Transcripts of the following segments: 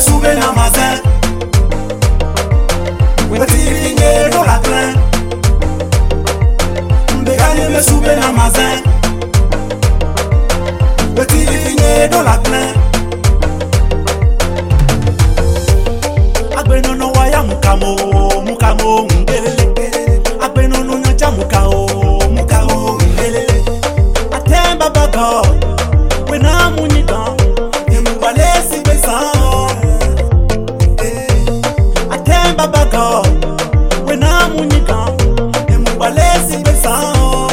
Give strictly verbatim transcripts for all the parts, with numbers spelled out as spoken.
soube na mazin. Petit ligné dans la train. Mbeganye me soube na mazin. Petit ligné dans la train. Agbe nono waya mukamo, mukamo mbelele. Agbe nono nyacha mukao, mukao mbelele. Atemba bago, wena munyidan. Walesi besan, atemba bago, wena munyikan, emu walesi besan.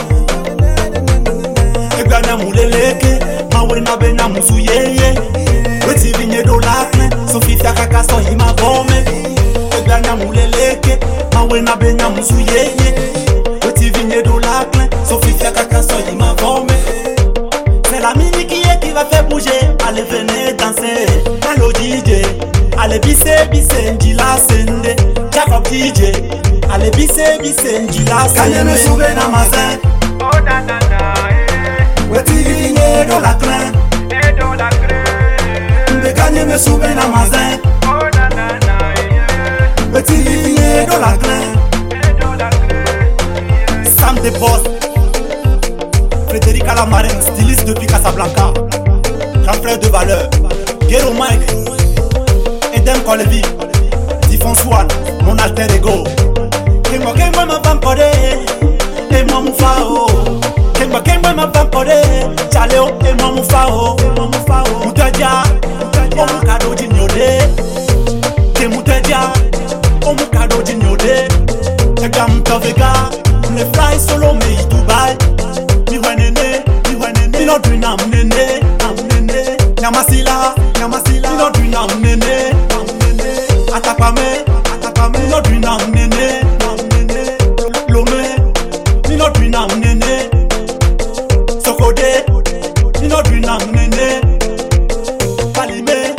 Egana muleleke, ma wena bena musuyeye. Weti vinye do lakne, so fifia kaka so hima vome. Egana muleleke, ma wena bena musuyeye. Weti vinye do lakne, so fifia kaka so hima vome. C'est la mini qui est qui va faire bouger. Allez venez danser, allo D J. Allez bisse bisse njila sende. Jacob D J. Allez bisse bisse njila sende. Kanye me soube na mazin. Oh na na na eh. Weti ligné dans la train. Eh dans la train. Mbe kanye me soube na mazin. Oh na na na eh. Weti ligné dans la train. Eh dans la train. Sam de Boss. Frédéric Alamarin, styliste depuis Casablanca. Grand frère de valeur. Guero Mike. Eden Kolevi. Tifon Swan, mon alter ego. Kemba kemba ma vampore. Et moi mon fao. Kemba kemba ma vampore. Chaleo et moi mon fao. Mutadia. Oh mon cadeau d'ignodé. Te mutadia. Oh mon cadeau d'ignodé. Te gam tovega. Me fly solo me Dubai. Mi wenene, mi wenene. Mi no do nam nene, nam nene. Nyamasila, nyamasila. Mi no do nam nene, nam nene. Atapame, atapame. Mi no do nam nene, nam nene. Lome, mi no do nam nene. Sokode, mi no do nam nene. Kalime,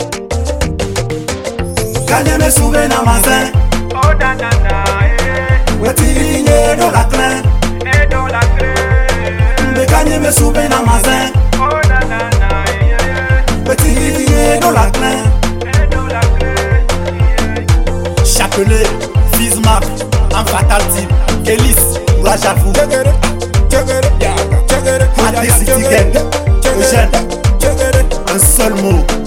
Kanye me soube na mazin. Oh na na na eh. Weti ligné dans la train. Eh dans la train. Kanye me soube na mazin. Oh na na na eh. Petit ligné dans la train. Eh dans la train. Chapelet, Fizmark, un fatal type. Kélis, Rajafou. Matrix City Gang. Eugène, un seul mot.